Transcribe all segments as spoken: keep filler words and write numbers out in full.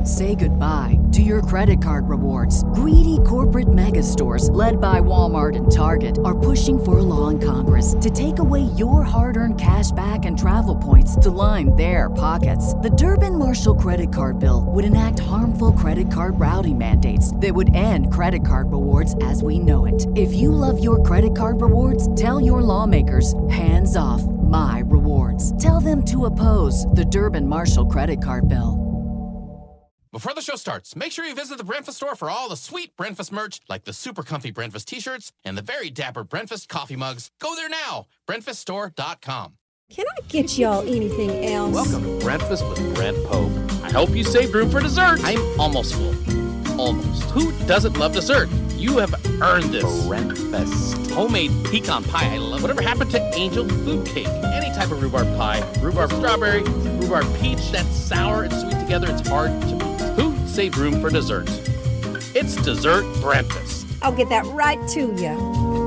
Say goodbye to your credit card rewards. Greedy corporate mega stores, led by Walmart and Target, are pushing for a law in Congress to take away your hard-earned cash back and travel points to line their pockets. The Durbin-Marshall credit card bill would enact harmful credit card routing mandates that would end credit card rewards as we know it. If you love your credit card rewards, tell your lawmakers, hands off my rewards. Tell them to oppose the Durbin-Marshall credit card bill. Before the show starts, make sure you visit the Breakfast store for all the sweet breakfast merch, like the super comfy breakfast t-shirts and the very dapper breakfast coffee mugs. Go there now, breakfast store dot com. Can I get y'all anything else? Welcome to Breakfast with Brent Pope. I hope you saved room for dessert. I'm almost full. Almost. Who doesn't love dessert? You have earned this. Breakfast. Homemade pecan pie. I love. Whatever happened to angel food cake? Any type of rhubarb pie. Rhubarb strawberry, rhubarb peach. That's sour and sweet together. It's hard to beat. Who saved room for dessert? It's dessert breakfast. I'll get that right to you.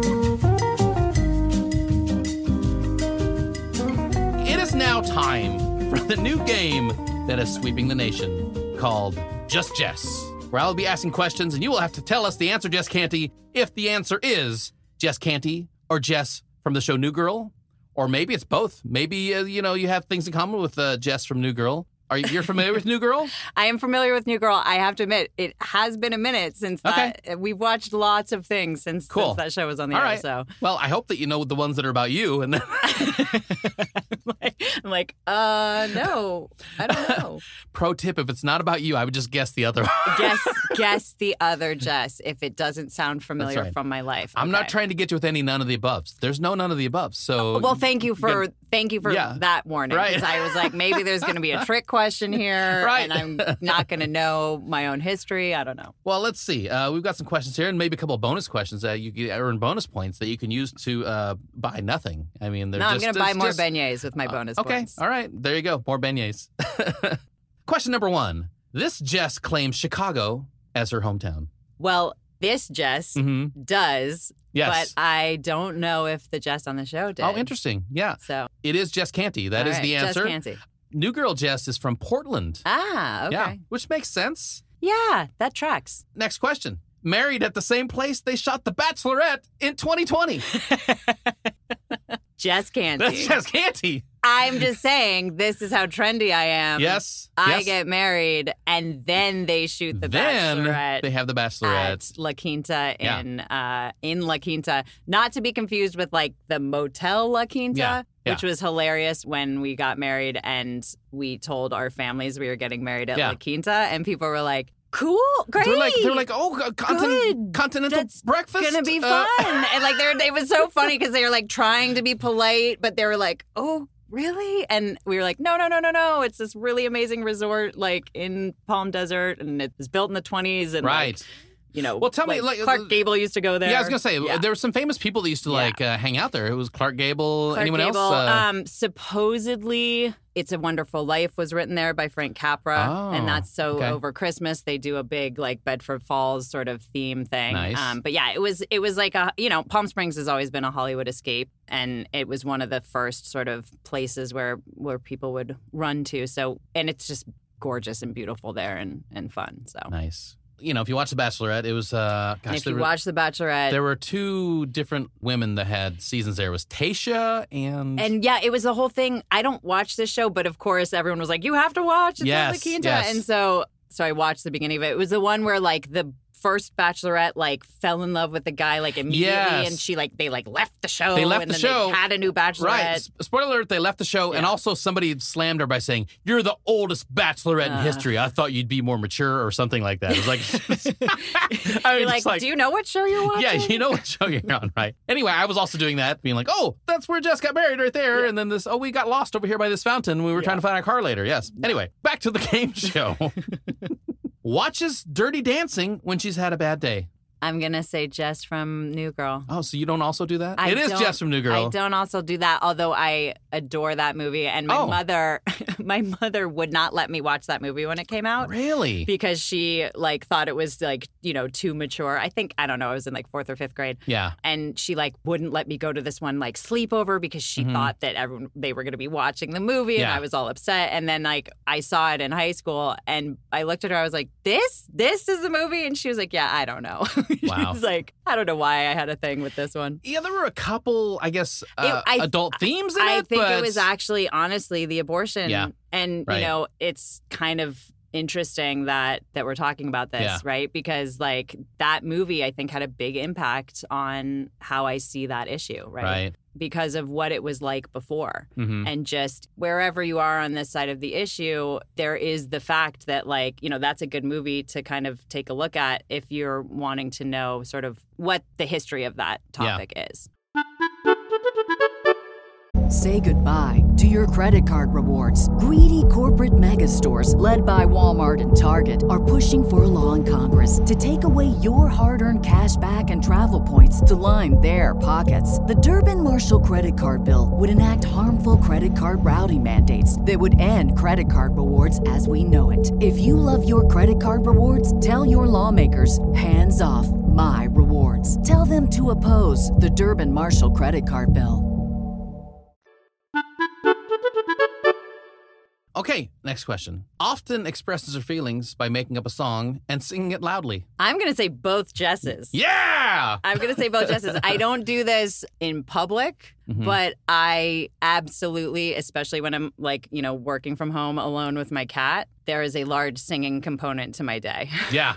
It is now time for the new game that is sweeping the nation, called Just Jess, where I'll be asking questions and you will have to tell us the answer, Jess Canty, if the answer is Jess Canty or Jess from the show New Girl, or maybe it's both. Maybe, uh, you know, you have things in common with uh, Jess from New Girl. Are you you're familiar with New Girl? I am familiar with New Girl. I have to admit, it has been a minute since that. Okay. We've watched lots of things since, Cool. since that show was on the All air. right. So, well, I hope that you know the ones that are about you. And then I'm like, uh, no, I don't know. Pro tip: if it's not about you, I would just guess the other one. guess, guess the other Jess if it doesn't sound familiar right. from my life. I'm Okay. not trying to get you with any none of the aboves. There's no none of the aboves. So Well, thank you for Good. thank you for Yeah. that warning. Right. Because I was like, maybe there's going to be a trick question here, Right. and I'm not going to know my own history. I don't know. Well, let's see. Uh, we've got some questions here, and maybe a couple of bonus questions that you can earn bonus points that you can use to uh, buy nothing. I mean, they're No, just, I'm going to buy it's more just, beignets with my bonus Okay, points. all right. There you go. More beignets. Question number one. This Jess claims Chicago as her hometown. Well, this Jess Mm-hmm. does, Yes. but I don't know if the Jess on the show did. Oh, interesting. Yeah. So It is Jess Canty. That all is right, the answer. Jess Canty. New Girl Jess is from Portland. Ah, okay. Yeah, which makes sense. Yeah, that tracks. Next question. Married at the same place they shot The Bachelorette in twenty twenty. Jess Canty. That's Jess Canty. I'm just saying, this is how trendy I am. Yes. I yes. get married, and then they shoot The then Bachelorette. they have The At Bachelorette. La Quinta Yeah. in uh, in La Quinta, not to be confused with like the Motel La Quinta, Yeah, yeah. which was hilarious when we got married and we told our families we were getting married at Yeah. La Quinta, and people were like, "Cool, great." They're like, they're like, oh, uh, continent, Good. continental That's breakfast. gonna be Uh, fun. And like, they're, it was so funny because they were like trying to be polite, but they were like, "Oh, really?" And we were like, "No, no, no, no, no. It's this really amazing resort like in Palm Desert, and it was built in the twenties." And right. like, you know, Well, tell me, like, like, Clark uh, Gable used to go there. Yeah, I was gonna say Yeah. there were some famous people that used to Yeah. like uh, hang out there. It was Clark Gable. Clark Anyone Gable. else? Uh, Um, supposedly, "It's a Wonderful Life" was written there by Frank Capra, Oh, and that's so okay. over Christmas they do a big like Bedford Falls sort of theme thing. Nice. Um, but yeah, it was it was like a you know Palm Springs has always been a Hollywood escape, and it was one of the first sort of places where where people would run to. So and it's just gorgeous and beautiful there and and fun. So nice. You know, if you watch The Bachelorette, it was uh, gosh, and if there you were, watch The Bachelorette, there were two different women that had seasons there. It was Tayshia and and yeah, it was the whole thing. I don't watch this show, but of course, everyone was like, "You have to watch." It's Yes, on La Quinta. yes. And so, so I watched the beginning of it. It was the one where like the first Bachelorette like fell in love with the guy like immediately, Yes. and she like they like left the show. They left and the then show. They had a new Bachelorette. Right. S- Spoiler alert, they left the show, and Yeah. also somebody slammed her by saying, "You're the oldest Bachelorette in Uh. history. I thought you'd be more mature," or something like that. It was like, I mean, You're it's like, "Do you know what show you're watching?" yeah, you know what show you're on, right? Anyway, I was also doing that, being like, "Oh, that's where Jess got married right there." Yeah. And then this, "Oh, we got lost over here by this fountain. We were trying to find our car later." Yes. Anyway, back to the game show. Watches Dirty Dancing when she's had a bad day. I'm going to say Jess from New Girl. Oh, so you don't also do that? I it is don't- Jess from New Girl. I don't also do that, although I adore that movie. And my Oh. mother, my mother would not let me watch that movie when it came out. Really? Because she like thought it was like, you know, too mature. I think, I don't know, I was in like fourth or fifth grade. Yeah. And she like wouldn't let me go to this one like sleepover because she Mhm. thought that everyone they were going to be watching the movie and Yeah. I was all upset. And then like I saw it in high school and I looked at her, I was like, this, this is the movie? And she was like, yeah, I don't know. Wow. She was like, I don't know why I had a thing with this one. Yeah, there were a couple, I guess, uh, It- I- adult themes in I it. think but... it was actually, honestly, the abortion. Yeah. And, Right. you know, it's kind of interesting that that we're talking about this, Yeah. right? Because, like, that movie, I think, had a big impact on how I see that issue, right? Right. Because of what it was like before. Mhm. And just wherever you are on this side of the issue, there is the fact that, like, you know, that's a good movie to kind of take a look at if you're wanting to know sort of what the history of that topic is. Say goodbye to your credit card rewards. Greedy corporate mega stores, led by Walmart and Target, are pushing for a law in Congress to take away your hard-earned cash back and travel points to line their pockets. The Durbin-Marshall credit card bill would enact harmful credit card routing mandates that would end credit card rewards as we know it. If you love your credit card rewards, tell your lawmakers, hands off my rewards. Tell them to oppose the Durbin-Marshall credit card bill. Okay, next question. Often expresses her feelings by making up a song and singing it loudly. I'm going to say both Jesses. Yeah! I'm going to say both Jesses. I don't do this in public, Mhm. but I absolutely, especially when I'm like, you know, working from home alone with my cat, there is a large singing component to my day Yeah.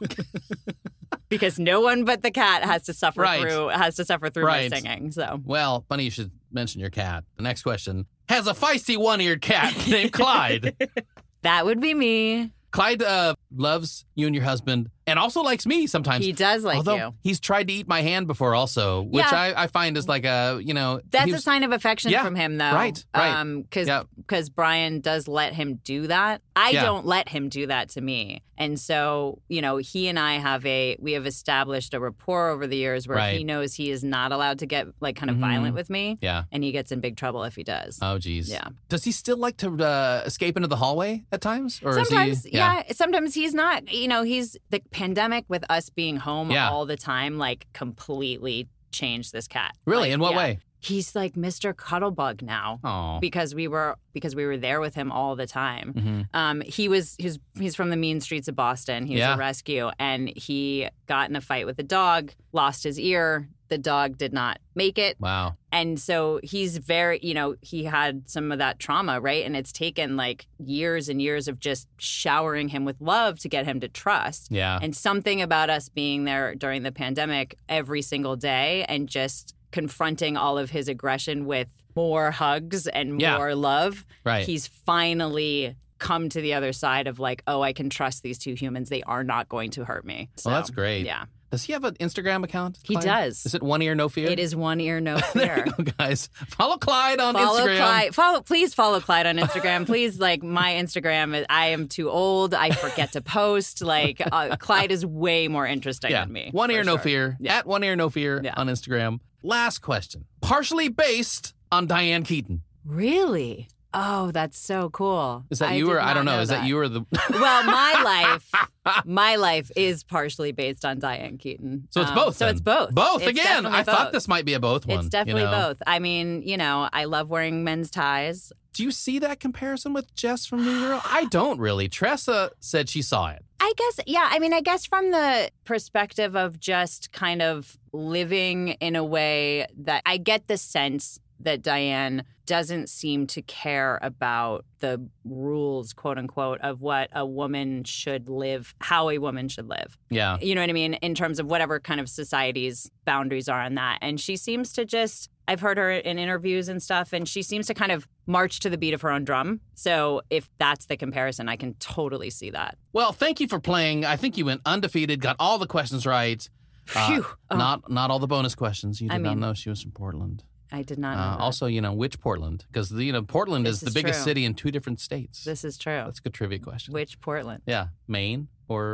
because no one but the cat has to suffer Right. through has to suffer through Right. my singing. So Well, funny you should mention your cat. The next question has a feisty one-eared cat named Clyde. that would be me. Clyde uh, loves you and your husband and also likes me sometimes. He does like Although you. he's tried to eat my hand before also, which Yeah. I, I find is like a, you know. That's he a was- sign of affection Yeah, from him, though. right, right. Um, because Yeah. because Brian does let him do that. I Yeah. don't let him do that to me, and so you know, he and I have a we have established a rapport over the years where Right. he knows he is not allowed to get like kind of Mhm. violent with me, Yeah. and he gets in big trouble if he does. Oh, geez. Yeah. Does he still like to uh, escape into the hallway at times? Or Sometimes, is he, yeah. Sometimes he's not. You know, he's the pandemic with us being home Yeah. all the time, like completely changed this cat. Really? Like, In what yeah. way? He's like Mister Cuddlebug now. Oh. because we were because we were there with him all the time. hmm Um, he was he's he's from the mean streets of Boston. He was Yeah. a rescue, and he got in a fight with a dog, lost his ear. The dog did not make it, Wow. and so he's very you know he had some of that trauma, right? And it's taken like years and years of just showering him with love to get him to trust. Yeah. And something about us being there during the pandemic every single day and just confronting all of his aggression with more hugs and Yeah. more love. Right. He's finally come to the other side of like, oh, I can trust these two humans. They are not going to hurt me. So, Well, that's great. Yeah. Does he have an Instagram account? He Clyde? does. Is it One Ear No Fear? It is one ear, no There fear. you go, guys. Follow Clyde on Follow Instagram. Clyde. Follow, please follow Clyde on Instagram. Please, like my Instagram. is- I am too old. I forget to post. Like uh, Clyde is way more interesting Yeah. than me. One for Ear No sure. Fear. Yeah. At One Ear No Fear Yeah. on Instagram. Last question. Partially based on Diane Keaton. Really? Oh, that's so cool. Is that I you did or I not don't know? know Is that you or the? Well, my life, my life is partially based on Diane Keaton. So it's Um, both. So then. it's both. Both It's again. definitely I thought both. this might be a both one. It's definitely you know? both. I mean, you know, I love wearing men's ties. Do you see that comparison with Jess from New Girl? I don't really. Tressa said she saw it. I guess, yeah. I mean, I guess from the perspective of just kind of living in a way that I get the sense that Diane doesn't seem to care about the rules, quote unquote, of what a woman should live, how a woman should live. Yeah. You know what I mean? In terms of whatever kind of society's boundaries are on that. And she seems to just, I've heard her in interviews and stuff, and she seems to kind of march to the beat of her own drum. So if that's the comparison, I can totally see that. Well, thank you for playing. I think you went undefeated, got all the questions right. Uh, Phew. Oh, Not not all the bonus questions. You did I not mean- know she was from Portland. I did not know Uh, that. also, you know, which Portland? Because, you know, Portland This is the is biggest true. city in two different states. This is true. That's a good trivia question. Which Portland? Yeah. Maine or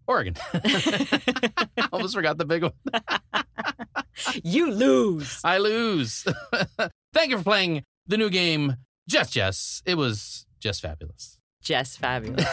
Oregon. Almost forgot the big one. You lose. I lose. Thank you for playing the new game, Just Jess. It was just fabulous. Just fabulous.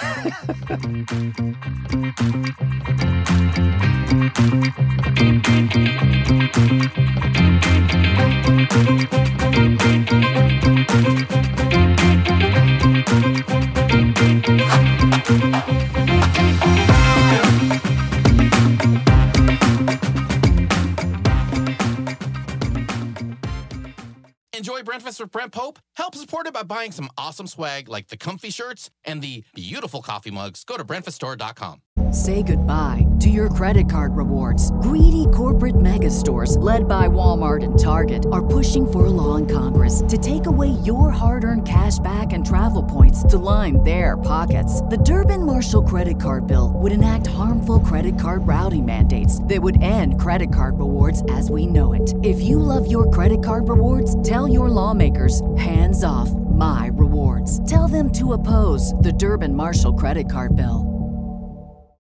Enjoy Breakfast with Brent Pope? Help support it by buying some awesome swag like the comfy shirts and the beautiful coffee mugs. Go to breakfast store dot com. Say goodbye to your credit card rewards. Greedy corporate mega stores, led by Walmart and Target, are pushing for a law in Congress to take away your hard-earned cash back and travel points to line their pockets. The Durbin-Marshall credit card bill would enact harmful credit card routing mandates that would end credit card rewards as we know it. If you love your credit card rewards, tell your lawmakers, hands off my rewards. Tell them to oppose the Durbin-Marshall credit card bill.